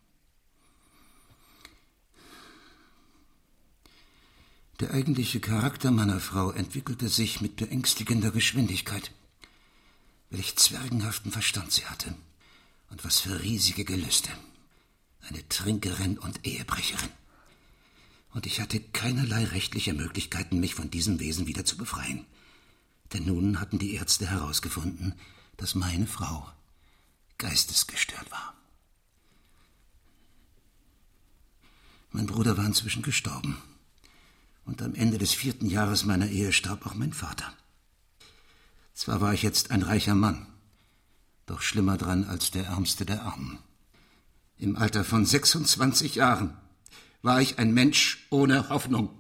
Der eigentliche Charakter meiner Frau entwickelte sich mit beängstigender Geschwindigkeit. Welch zwergenhaften Verstand sie hatte und was für riesige Gelüste. Eine Trinkerin und Ehebrecherin. Und ich hatte keinerlei rechtliche Möglichkeiten, mich von diesem Wesen wieder zu befreien. Denn nun hatten die Ärzte herausgefunden, dass meine Frau geistesgestört war. Mein Bruder war inzwischen gestorben. Und am Ende des vierten Jahres meiner Ehe starb auch mein Vater. Zwar war ich jetzt ein reicher Mann, doch schlimmer dran als der Ärmste der Armen. Im Alter von sechsundzwanzig Jahren war ich ein Mensch ohne Hoffnung.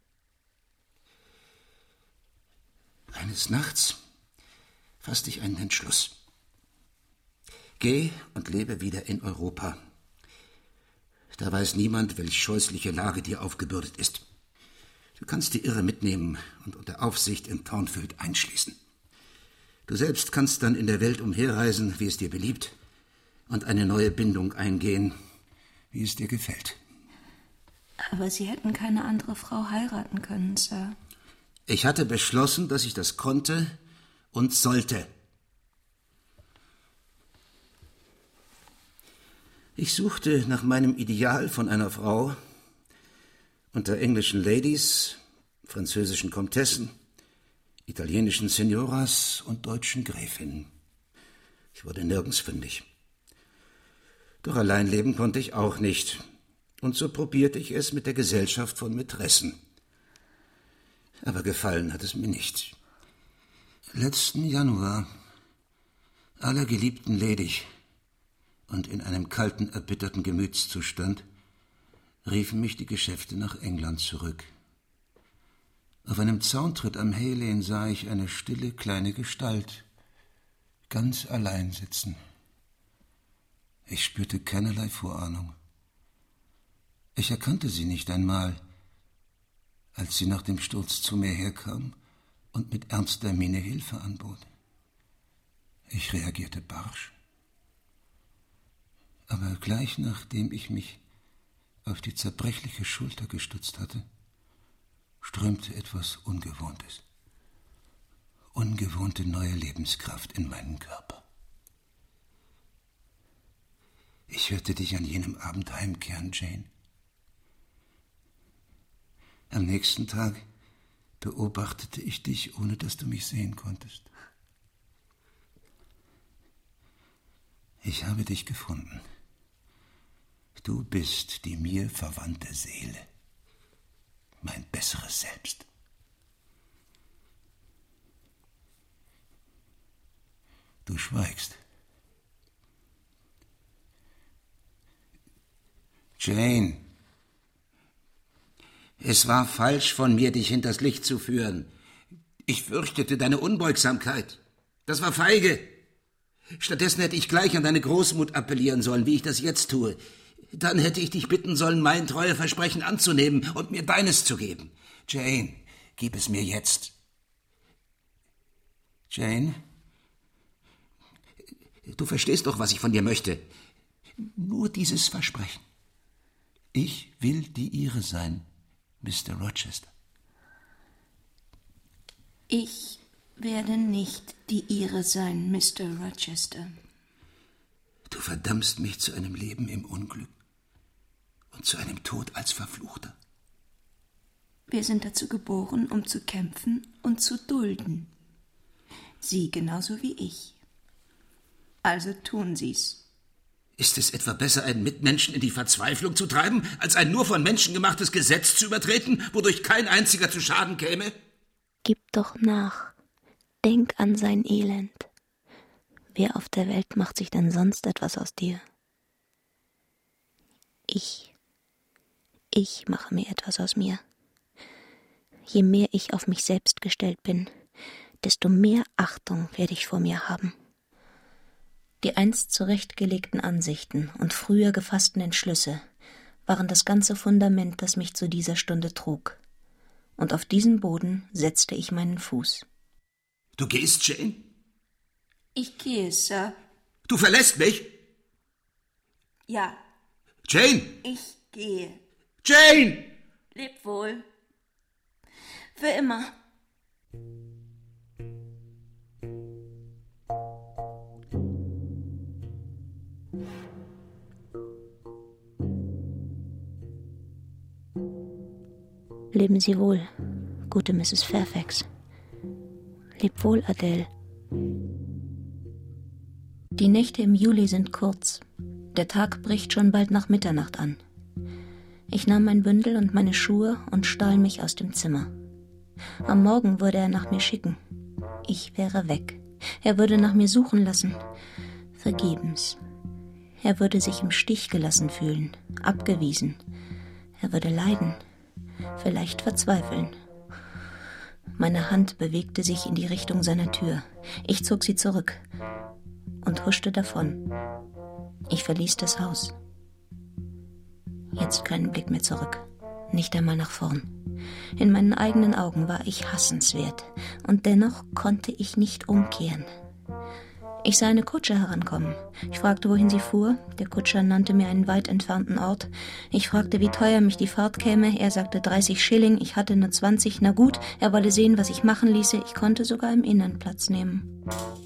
Eines Nachts fasste ich einen Entschluss. Geh und lebe wieder in Europa. Da weiß niemand, welch scheußliche Lage dir aufgebürdet ist. Du kannst die Irre mitnehmen und unter Aufsicht in Thornfield einschließen. Du selbst kannst dann in der Welt umherreisen, wie es dir beliebt, und eine neue Bindung eingehen, wie es dir gefällt. Aber Sie hätten keine andere Frau heiraten können, Sir. Ich hatte beschlossen, dass ich das konnte und sollte. Ich suchte nach meinem Ideal von einer Frau unter englischen Ladies, französischen Komtessen, italienischen Signoras und deutschen Gräfinnen. Ich wurde nirgends fündig. Doch allein leben konnte ich auch nicht. Und so probierte ich es mit der Gesellschaft von Mätressen. Aber gefallen hat es mir nicht. Letzten Januar, aller Geliebten ledig und in einem kalten, erbitterten Gemütszustand, riefen mich die Geschäfte nach England zurück. Auf einem Zauntritt am Hay Lane sah ich eine stille, kleine Gestalt, ganz allein sitzen. Ich spürte keinerlei Vorahnung. Ich erkannte sie nicht einmal, als sie nach dem Sturz zu mir herkam und mit ernster Miene Hilfe anbot. Ich reagierte barsch. Aber gleich nachdem ich mich auf die zerbrechliche Schulter gestützt hatte, strömte etwas Ungewohntes, ungewohnte neue Lebenskraft in meinen Körper. Ich hörte dich an jenem Abend heimkehren, Jane. Am nächsten Tag beobachtete ich dich, ohne dass du mich sehen konntest. Ich habe dich gefunden. Du bist die mir verwandte Seele, mein besseres Selbst. Du schweigst. Jane, es war falsch von mir, dich hinters Licht zu führen. Ich fürchtete deine Unbeugsamkeit. Das war feige. Stattdessen hätte ich gleich an deine Großmut appellieren sollen, wie ich das jetzt tue. Dann hätte ich dich bitten sollen, mein Treueversprechen anzunehmen und mir deines zu geben. Jane, gib es mir jetzt. Jane, du verstehst doch, was ich von dir möchte. Nur dieses Versprechen. Ich will die Ihre sein, Mister Rochester. Ich werde nicht die Ihre sein, Mister Rochester. Du verdammst mich zu einem Leben im Unglück und zu einem Tod als Verfluchter. Wir sind dazu geboren, um zu kämpfen und zu dulden. Sie genauso wie ich. Also tun Sie's. Ist es etwa besser, einen Mitmenschen in die Verzweiflung zu treiben, als ein nur von Menschen gemachtes Gesetz zu übertreten, wodurch kein einziger zu Schaden käme? Gib doch nach. Denk an sein Elend. Wer auf der Welt macht sich denn sonst etwas aus dir? Ich. Ich mache mir etwas aus mir. Je mehr ich auf mich selbst gestellt bin, desto mehr Achtung werde ich vor mir haben. Die einst zurechtgelegten Ansichten und früher gefassten Entschlüsse waren das ganze Fundament, das mich zu dieser Stunde trug. Und auf diesen Boden setzte ich meinen Fuß. Du gehst, Jane? Ich gehe, Sir. Du verlässt mich? Ja. Jane! Ich gehe. Jane! Leb wohl. Für immer. Leben Sie wohl, gute Misses Fairfax. Leb wohl, Adele. Die Nächte im Juli sind kurz. Der Tag bricht schon bald nach Mitternacht an. Ich nahm mein Bündel und meine Schuhe und stahl mich aus dem Zimmer. Am Morgen würde er nach mir schicken. Ich wäre weg. Er würde nach mir suchen lassen. Vergebens. Er würde sich im Stich gelassen fühlen, abgewiesen. Er würde leiden, vielleicht verzweifeln. Meine Hand bewegte sich in die Richtung seiner Tür. Ich zog sie zurück und huschte davon. Ich verließ das Haus. Jetzt keinen Blick mehr zurück. nicht einmal nach vorn. In meinen eigenen Augen war ich hassenswert, und dennoch konnte ich nicht umkehren. Ich sah eine Kutsche herankommen. Ich fragte, wohin sie fuhr. Der Kutscher nannte mir einen weit entfernten Ort. Ich fragte, wie teuer mich die Fahrt käme. Er sagte dreißig Schilling, ich hatte nur zwanzig. Na gut, er wolle sehen, was ich machen ließe. Ich konnte sogar im Innern Platz nehmen.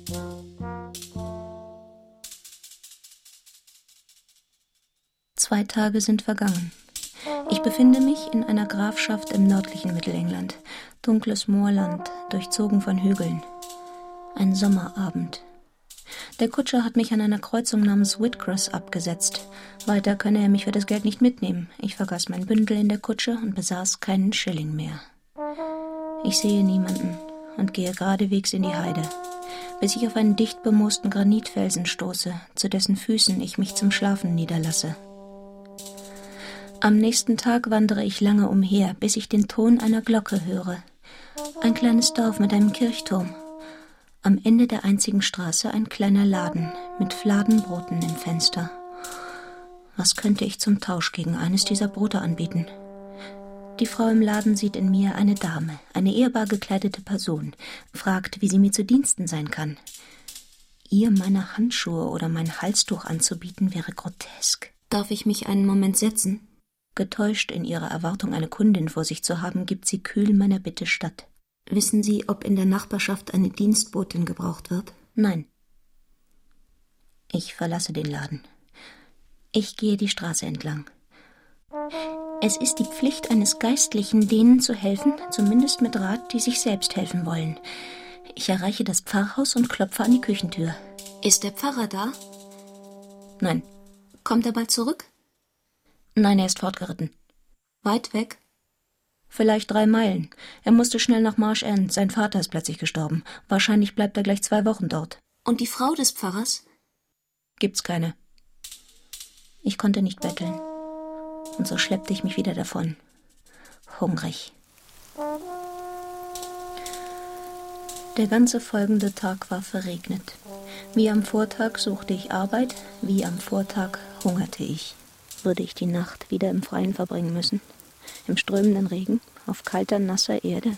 Zwei Tage sind vergangen. Ich befinde mich in einer Grafschaft im nördlichen Mittelengland. Dunkles Moorland, durchzogen von Hügeln. Ein Sommerabend. Der Kutscher hat mich an einer Kreuzung namens Whitcross abgesetzt. Weiter könne er mich für das Geld nicht mitnehmen. Ich vergaß mein Bündel in der Kutsche und besaß keinen Schilling mehr. Ich sehe niemanden und gehe geradewegs in die Heide, bis ich auf einen dicht bemoosten Granitfelsen stoße, zu dessen Füßen ich mich zum Schlafen niederlasse. Am nächsten Tag wandere ich lange umher, bis ich den Ton einer Glocke höre. Ein kleines Dorf mit einem Kirchturm. Am Ende der einzigen Straße ein kleiner Laden mit Fladenbroten im Fenster. Was könnte ich zum Tausch gegen eines dieser Brote anbieten? Die Frau im Laden sieht in mir eine Dame, eine ehrbar gekleidete Person, fragt, wie sie mir zu Diensten sein kann. Ihr meine Handschuhe oder mein Halstuch anzubieten, wäre grotesk. Darf ich mich einen Moment setzen? Getäuscht in ihrer Erwartung, eine Kundin vor sich zu haben, gibt sie kühl meiner Bitte statt. Wissen Sie, ob in der Nachbarschaft eine Dienstbotin gebraucht wird? Nein. Ich verlasse den Laden. Ich gehe die Straße entlang. Es ist die Pflicht eines Geistlichen, denen zu helfen, zumindest mit Rat, die sich selbst helfen wollen. Ich erreiche das Pfarrhaus und klopfe an die Küchentür. Ist der Pfarrer da? Nein. Kommt er bald zurück? Nein, er ist fortgeritten. Weit weg? Vielleicht drei Meilen. Er musste schnell nach Marsh End. Sein Vater ist plötzlich gestorben. Wahrscheinlich bleibt er gleich zwei Wochen dort. Und die Frau des Pfarrers? Gibt's keine. Ich konnte nicht betteln. Und so schleppte ich mich wieder davon. Hungrig. Der ganze folgende Tag war verregnet. Wie am Vortag suchte ich Arbeit, wie am Vortag hungerte ich. Würde ich die Nacht wieder im Freien verbringen müssen? Im strömenden Regen, auf kalter, nasser Erde.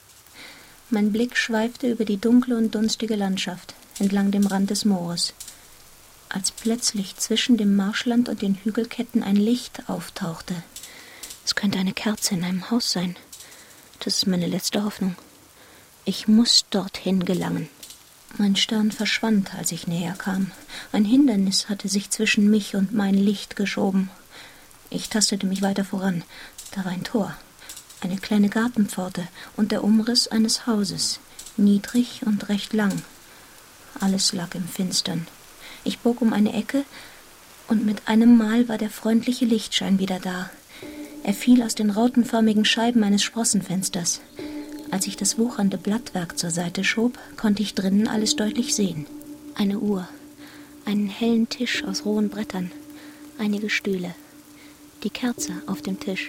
Mein Blick schweifte über die dunkle und dunstige Landschaft, entlang dem Rand des Moores, als plötzlich zwischen dem Marschland und den Hügelketten ein Licht auftauchte. Es könnte eine Kerze in einem Haus sein. Das ist meine letzte Hoffnung. Ich muss dorthin gelangen. Mein Stern verschwand, als ich näher kam. Ein Hindernis hatte sich zwischen mich und mein Licht geschoben. Ich tastete mich weiter voran. Da war ein Tor, eine kleine Gartenpforte und der Umriss eines Hauses, niedrig und recht lang. Alles lag im Finstern. Ich bog um eine Ecke, und mit einem Mal war der freundliche Lichtschein wieder da. Er fiel aus den rautenförmigen Scheiben eines Sprossenfensters. Als ich das wuchernde Blattwerk zur Seite schob, konnte ich drinnen alles deutlich sehen. Eine Uhr, einen hellen Tisch aus rohen Brettern, einige Stühle, die Kerze auf dem Tisch.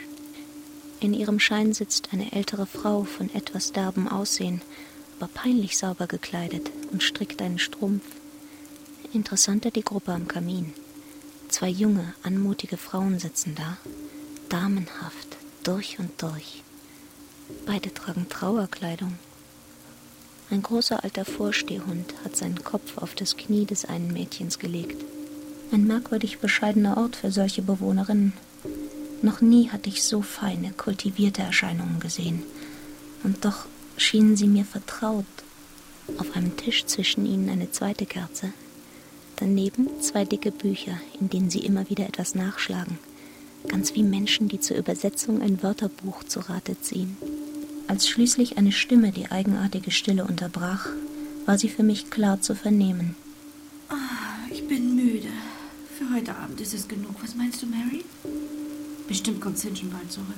In ihrem Schein sitzt eine ältere Frau von etwas derbem Aussehen, aber peinlich sauber gekleidet und strickt einen Strumpf. Interessanter die Gruppe am Kamin. Zwei junge, anmutige Frauen sitzen da, damenhaft, durch und durch. Beide tragen Trauerkleidung. Ein großer alter Vorstehhund hat seinen Kopf auf das Knie des einen Mädchens gelegt. Ein merkwürdig bescheidener Ort für solche Bewohnerinnen. Noch nie hatte ich so feine, kultivierte Erscheinungen gesehen. Und doch schienen sie mir vertraut. Auf einem Tisch zwischen ihnen eine zweite Kerze. Daneben zwei dicke Bücher, in denen sie immer wieder etwas nachschlagen. Ganz wie Menschen, die zur Übersetzung ein Wörterbuch zu Rate ziehen. Als schließlich eine Stimme die eigenartige Stille unterbrach, war sie für mich klar zu vernehmen. Ah, ich bin müde. Für heute Abend ist es genug. Was meinst du, Mary? Bestimmt kommt St. John bald zurück.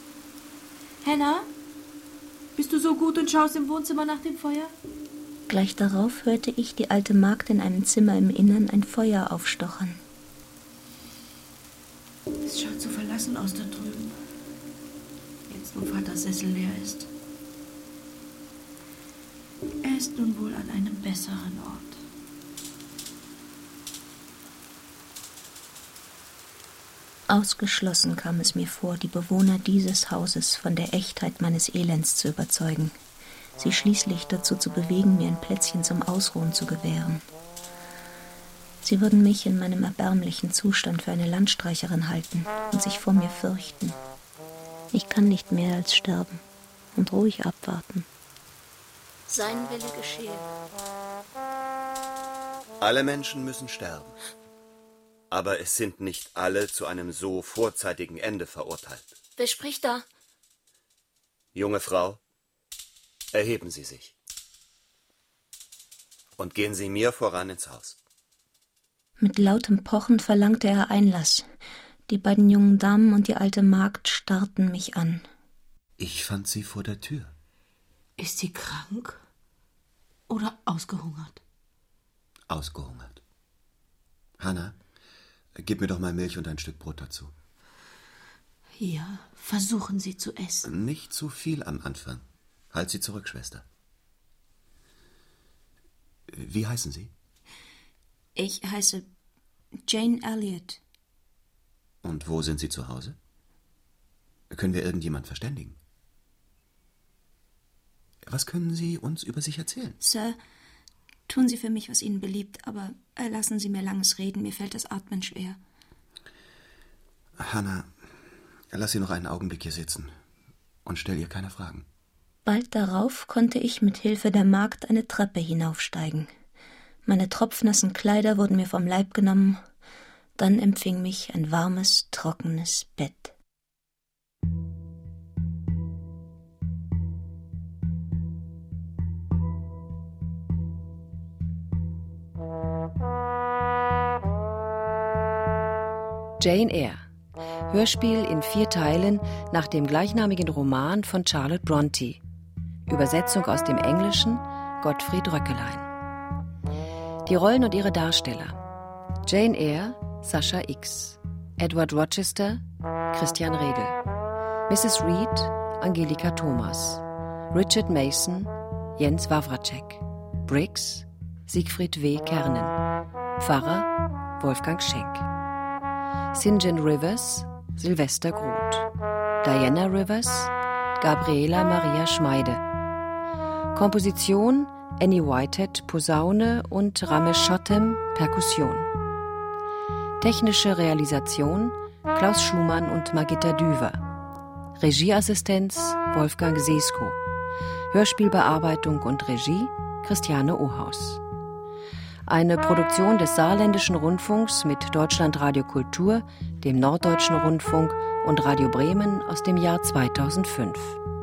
Hannah, bist du so gut und schaust im Wohnzimmer nach dem Feuer? Gleich darauf hörte ich die alte Magd in einem Zimmer im Innern ein Feuer aufstochern. Es schaut so verlassen aus da drüben. Jetzt, wo Vaters Sessel leer ist. Er ist nun wohl an einem besseren Ort. Ausgeschlossen kam es mir vor, die Bewohner dieses Hauses von der Echtheit meines Elends zu überzeugen, sie schließlich dazu zu bewegen, mir ein Plätzchen zum Ausruhen zu gewähren. Sie würden mich in meinem erbärmlichen Zustand für eine Landstreicherin halten und sich vor mir fürchten. Ich kann nicht mehr als sterben und ruhig abwarten. Sein Wille geschehe. Alle Menschen müssen sterben. Aber es sind nicht alle zu einem so vorzeitigen Ende verurteilt. Wer spricht da? Junge Frau, erheben Sie sich. Und gehen Sie mir voran ins Haus. Mit lautem Pochen verlangte er Einlass. Die beiden jungen Damen und die alte Magd starrten mich an. Ich fand sie vor der Tür. Ist sie krank oder ausgehungert? Ausgehungert. Hannah, gib mir doch mal Milch und ein Stück Brot dazu. Ja, versuchen Sie zu essen. Nicht zu viel am Anfang. Halt sie zurück, Schwester. Wie heißen Sie? Ich heiße Jane Elliot. Und wo sind Sie zu Hause? Können wir irgendjemand verständigen? Was können Sie uns über sich erzählen? Sir, tun Sie für mich, was Ihnen beliebt, aber erlassen Sie mir langes Reden, mir fällt das Atmen schwer. Hannah, lass sie noch einen Augenblick hier sitzen und stell ihr keine Fragen. Bald darauf konnte ich mit Hilfe der Magd eine Treppe hinaufsteigen. Meine tropfnassen Kleider wurden mir vom Leib genommen, dann empfing mich ein warmes, trockenes Bett. Jane Eyre. Hörspiel in vier Teilen nach dem gleichnamigen Roman von Charlotte Brontë. Übersetzung aus dem Englischen Gottfried Röckelein. Die Rollen und ihre Darsteller: Jane Eyre, Sascha X. Edward Rochester, Christian Redl. Misses Reed, Angelika Thomas. Richard Mason, Jens Wawracek. Briggs, Siegfried W. Kernen. Pfarrer, Wolfgang Schenk. Saint John Rivers, Sylvester Groth. Diana Rivers, Gabriela Maria Schmeide. Komposition Annie Whitehead, Posaune und Ramesh Shottem, Perkussion. Technische Realisation Klaus Schumann und Margitta Düver. Regieassistenz Wolfgang Sesko. Hörspielbearbeitung und Regie Christiane Ohaus. Eine Produktion des Saarländischen Rundfunks mit Deutschlandradio Kultur, dem Norddeutschen Rundfunk und Radio Bremen aus dem Jahr zweitausendfünf.